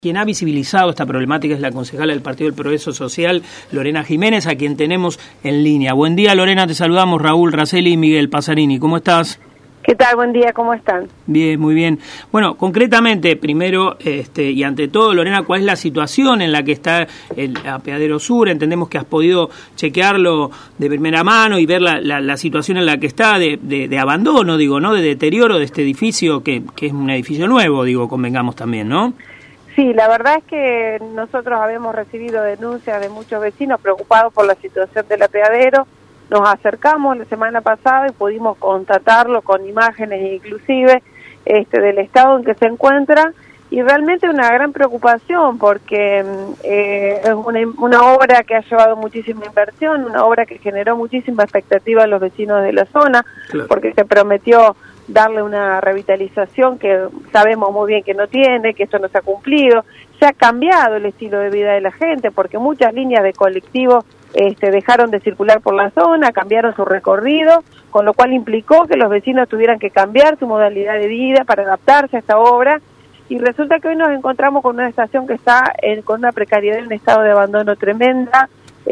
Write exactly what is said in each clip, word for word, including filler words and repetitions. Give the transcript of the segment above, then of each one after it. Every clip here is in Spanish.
Quien ha visibilizado esta problemática es la concejala del Partido del Progreso Social, Lorena Jiménez, a quien tenemos en línea. Buen día, Lorena, te saludamos, Raúl Raceli y Miguel Pasarini. ¿Cómo estás? ¿Qué tal? Buen día, ¿cómo están? Bien, muy bien. Bueno, concretamente, primero este, y ante todo, Lorena, ¿cuál es la situación en la que está el Apeadero Sur? Entendemos que has podido chequearlo de primera mano y ver la, la, la situación en la que está de, de, de abandono, digo, ¿no? De deterioro de este edificio, que, que es un edificio nuevo, digo, convengamos también, ¿no? Sí, la verdad es que nosotros habíamos recibido denuncias de muchos vecinos preocupados por la situación del apeadero. Nos acercamos la semana pasada y pudimos constatarlo con imágenes inclusive este, del estado en que se encuentra, y realmente una gran preocupación porque eh, es una, una obra que ha llevado muchísima inversión, una obra que generó muchísima expectativa a los vecinos de la zona, claro, porque se prometió darle una revitalización que sabemos muy bien que no tiene, que esto no se ha cumplido. Se ha cambiado el estilo de vida de la gente porque muchas líneas de colectivos este, dejaron de circular por la zona, cambiaron su recorrido, con lo cual implicó que los vecinos tuvieran que cambiar su modalidad de vida para adaptarse a esta obra, y resulta que hoy nos encontramos con una estación que está en, con una precariedad y un estado de abandono tremenda,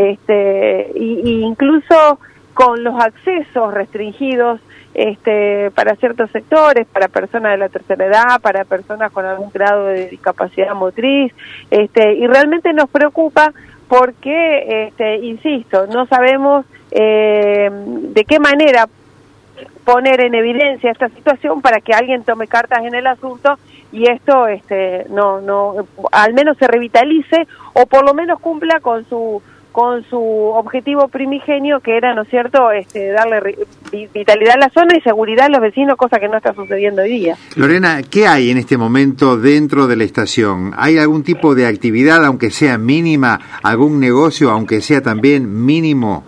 este, y, y incluso con los accesos restringidos este, para ciertos sectores, para personas de la tercera edad, para personas con algún grado de discapacidad motriz, este, y realmente nos preocupa porque, este, insisto, no sabemos eh, de qué manera poner en evidencia esta situación para que alguien tome cartas en el asunto y esto este, no, no, al menos se revitalice o por lo menos cumpla con su con su objetivo primigenio, que era, ¿no es cierto?, este, darle vitalidad a la zona y seguridad a los vecinos, cosa que no está sucediendo hoy día. Lorena, ¿qué hay en este momento dentro de la estación? ¿Hay algún tipo de actividad, aunque sea mínima, algún negocio, aunque sea también mínimo?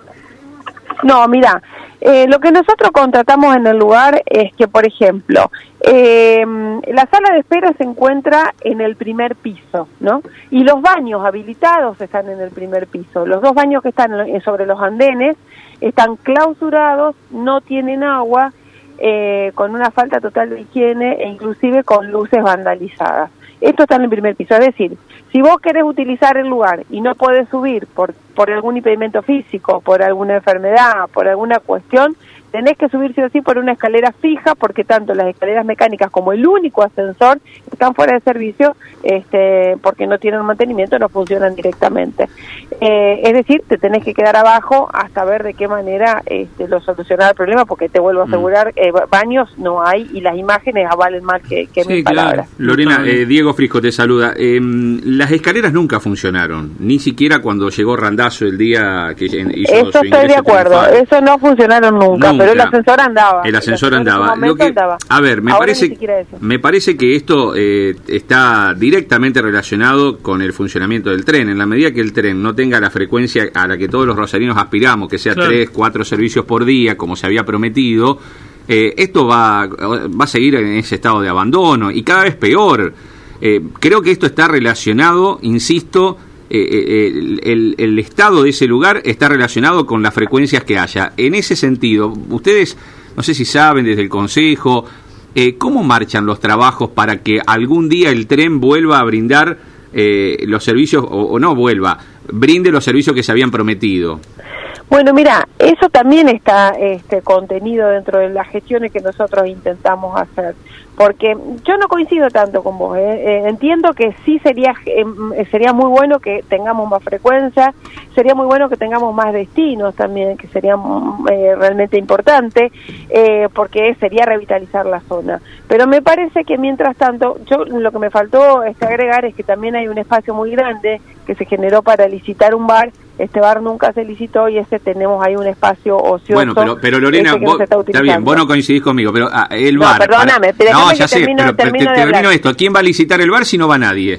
No, mira, eh, lo que nosotros contratamos en el lugar es que, por ejemplo, eh, la sala de espera se encuentra en el primer piso, ¿no? Y los baños habilitados están en el primer piso. Los dos baños que están sobre los andenes están clausurados, no tienen agua, eh, con una falta total de higiene e inclusive con luces vandalizadas. Esto está en el primer piso, es decir, si vos querés utilizar el lugar y no podés subir por, por algún impedimento físico, por alguna enfermedad, por alguna cuestión, tenés que subir sí o sí por una escalera fija, porque tanto las escaleras mecánicas como el único ascensor están fuera de servicio, este, porque no tienen mantenimiento, no funcionan directamente. Eh, es decir, te tenés que quedar abajo hasta ver de qué manera este, lo solucionar el problema, porque te vuelvo a asegurar, eh, baños no hay y las imágenes avalen más que, que sí, mis claro. palabras. Lorena, eh, Diego Frisco te saluda. Eh, las escaleras nunca funcionaron, ni siquiera cuando llegó Randazzo el día que hizo Eso su estoy de acuerdo, triunfal. Eso no funcionaron nunca. nunca. Pero el ascensor andaba. El ascensor el andaba. Lo que, andaba. A ver, me Ahora parece, me parece que esto eh, está directamente relacionado con el funcionamiento del tren. En la medida que el tren no tenga la frecuencia a la que todos los rosarinos aspiramos, que sea claro. tres, cuatro servicios por día, como se había prometido, eh, esto va, va a seguir en ese estado de abandono y cada vez peor. Eh, creo que esto está relacionado, insisto, Eh, eh, el, el, el estado de ese lugar está relacionado con las frecuencias que haya. En ese sentido, ustedes, no sé si saben desde el Consejo, eh, ¿cómo marchan los trabajos para que algún día el tren vuelva a brindar eh, los servicios, o, o no vuelva, brinde los servicios que se habían prometido? Bueno, mira, eso también está este, contenido dentro de las gestiones que nosotros intentamos hacer, porque yo no coincido tanto con vos, ¿eh? Eh, entiendo que sí sería eh, sería muy bueno que tengamos más frecuencia, sería muy bueno que tengamos más destinos también, que sería eh, realmente importante, eh, porque sería revitalizar la zona. Pero me parece que mientras tanto, yo lo que me faltó este, agregar es que también hay un espacio muy grande que se generó para licitar un bar. Este bar nunca se licitó y este tenemos ahí un espacio ocioso. Bueno, pero, pero Lorena, vos, no está, está bien, vos no coincidís conmigo, pero ah, el no, bar... perdóname, pero no, ya que sé, termino, pero, termino pero te, termino esto. ¿Quién va a licitar el bar si no va nadie?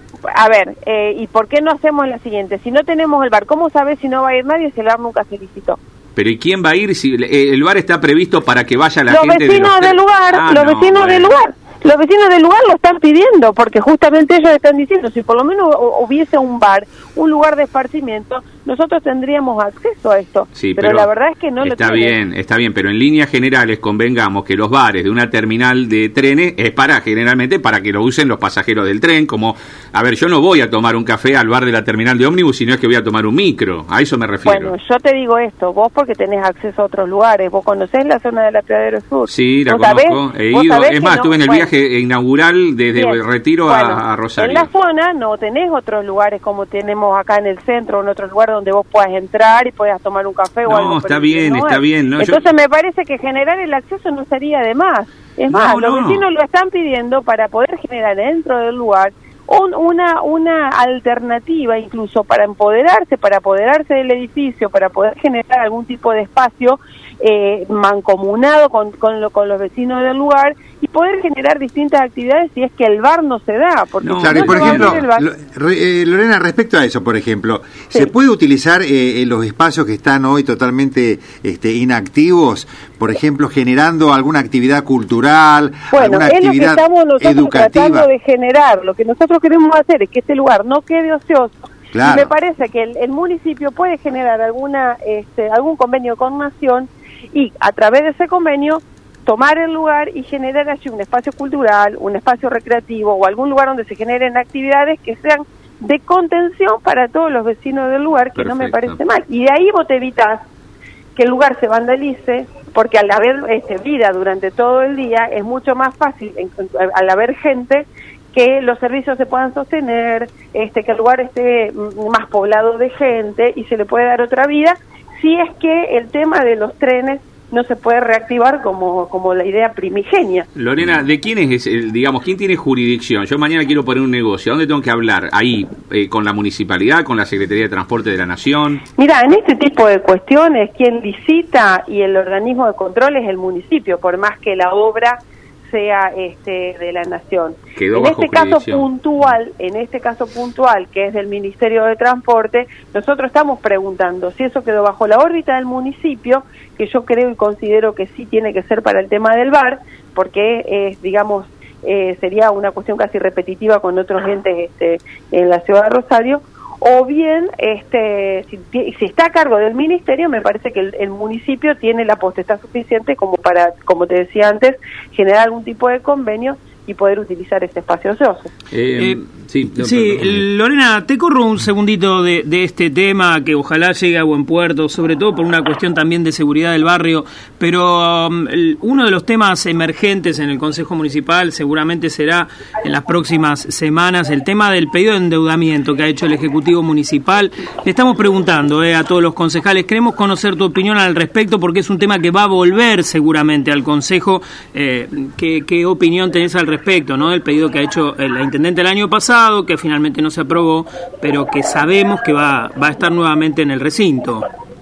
A ver, eh, ¿y por qué no hacemos la siguiente? Si no tenemos el bar, ¿cómo sabés si no va a ir nadie si el bar nunca se licitó? Pero ¿y quién va a ir si el bar está previsto para que vaya la los gente vecinos de los del lugar, ah, los no, vecinos bueno. del lugar. Los vecinos del lugar lo están pidiendo, porque justamente ellos están diciendo, si por lo menos hubiese un bar, un lugar de esparcimiento, nosotros tendríamos acceso a esto, sí, pero, pero la verdad es que no está lo bien, está bien, pero en líneas generales convengamos que los bares de una terminal de trenes es para, generalmente, para que lo usen los pasajeros del tren, como, a ver, yo no voy a tomar un café al bar de la terminal de ómnibus, sino es que voy a tomar un micro, a eso me refiero. Bueno, yo te digo esto, vos porque tenés acceso a otros lugares, vos conocés la zona del Apeadero Sur. Sí, la conozco, sabés, he ido, es más, no, estuve en el bueno, viaje inaugural desde bien, Retiro bueno, a, a Rosario. En la zona no tenés otros lugares como tenemos acá en el centro, en otros lugares donde vos puedas entrar y puedas tomar un café no, o algo. No, está bien, no está bien. No, Entonces yo... me parece que generar el acceso no sería de más. Es no, más, no. los vecinos lo están pidiendo para poder generar dentro del lugar un, una una alternativa, incluso para empoderarse, para apoderarse del edificio, para poder generar algún tipo de espacio eh, mancomunado con, con, lo, con los vecinos del lugar y poder generar distintas actividades si es que el bar no se da. Porque no, claro, no por ejemplo, re, eh, Lorena, respecto a eso, por ejemplo, sí. ¿se puede utilizar eh, los espacios que están hoy totalmente este, inactivos, por ejemplo, generando alguna actividad cultural, bueno, alguna es actividad lo que estamos nosotros educativa? Tratando de generar. Lo que nosotros queremos hacer es que este lugar no quede ocioso. Claro. Y me parece que el, el municipio puede generar alguna este, algún convenio con Nación y a través de ese convenio tomar el lugar y generar allí un espacio cultural, un espacio recreativo o algún lugar donde se generen actividades que sean de contención para todos los vecinos del lugar, que Perfecto. No me parece mal. Y de ahí vos te evitás que el lugar se vandalice, porque al haber este, vida durante todo el día es mucho más fácil, en, al haber gente, que los servicios se puedan sostener, este, que el lugar esté más poblado de gente y se le puede dar otra vida, si es que el tema de los trenes no se puede reactivar como, como la idea primigenia. Lorena, ¿de quién es, el, digamos, quién tiene jurisdicción? Yo mañana quiero poner un negocio, ¿a dónde tengo que hablar? ¿Ahí, eh, con la municipalidad, con la Secretaría de Transporte de la Nación? Mira, en este tipo de cuestiones, quien licita y el organismo de control es el municipio, por más que la obra sea este de la Nación. Quedó en este caso puntual, en este caso puntual, que es del Ministerio de Transporte, nosotros estamos preguntando si eso quedó bajo la órbita del municipio, que yo creo y considero que sí tiene que ser para el tema del bar, porque es, digamos, eh, sería una cuestión casi repetitiva con otros entes este, en la ciudad de Rosario, o bien, este, si, si está a cargo del ministerio, me parece que el, el municipio tiene la potestad suficiente como para, como te decía antes, generar algún tipo de convenio y poder utilizar ese espacio ocioso. Eh, eh, sí, sí Lorena, te corro un segundito de, de este tema que ojalá llegue a buen puerto, sobre todo por una cuestión también de seguridad del barrio, pero um, el, uno de los temas emergentes en el Consejo Municipal seguramente será en las próximas semanas el tema del pedido de endeudamiento que ha hecho el Ejecutivo Municipal. Le estamos preguntando eh, a todos los concejales, queremos conocer tu opinión al respecto porque es un tema que va a volver seguramente al Consejo. Eh, ¿qué, ¿Qué opinión tenés al respecto? respecto, ¿no? El pedido que ha hecho la intendente el año pasado, que finalmente no se aprobó, pero que sabemos que va, va a estar nuevamente en el recinto.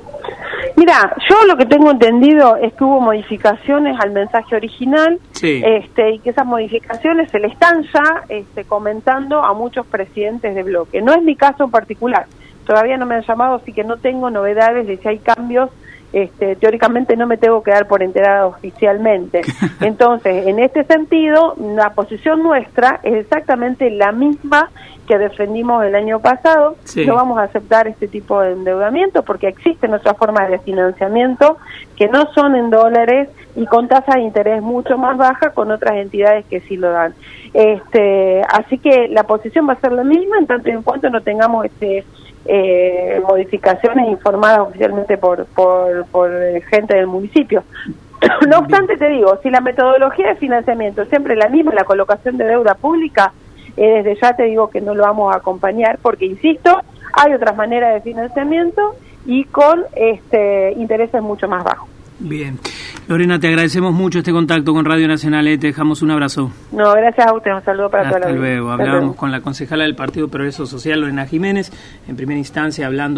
Mira, yo lo que tengo entendido es que hubo modificaciones al mensaje original, sí. este, y que esas modificaciones se le están ya este, comentando a muchos presidentes de bloque. No es mi caso en particular, todavía no me han llamado, así que no tengo novedades de si hay cambios. Este, teóricamente no me tengo que dar por enterada oficialmente. Entonces, en este sentido, la posición nuestra es exactamente la misma que defendimos el año pasado. Sí. No vamos a aceptar este tipo de endeudamiento porque existen otras formas de financiamiento que no son en dólares y con tasas de interés mucho más bajas con otras entidades que sí lo dan. Este, así que la posición va a ser la misma en tanto y en cuanto no tengamos este Eh, modificaciones informadas oficialmente por, por, por gente del municipio. No obstante, te digo, si la metodología de financiamiento es siempre la misma, la colocación de deuda pública, eh, desde ya te digo que no lo vamos a acompañar porque, insisto, hay otras maneras de financiamiento y con este intereses mucho más bajos. Bien. Lorena, te agradecemos mucho este contacto con Radio Nacional, eh, te dejamos un abrazo. No, gracias a usted, un saludo para toda la vida. Hasta vida. luego, hablábamos con la concejala del Partido Progreso Social, Lorena Jiménez, en primera instancia hablando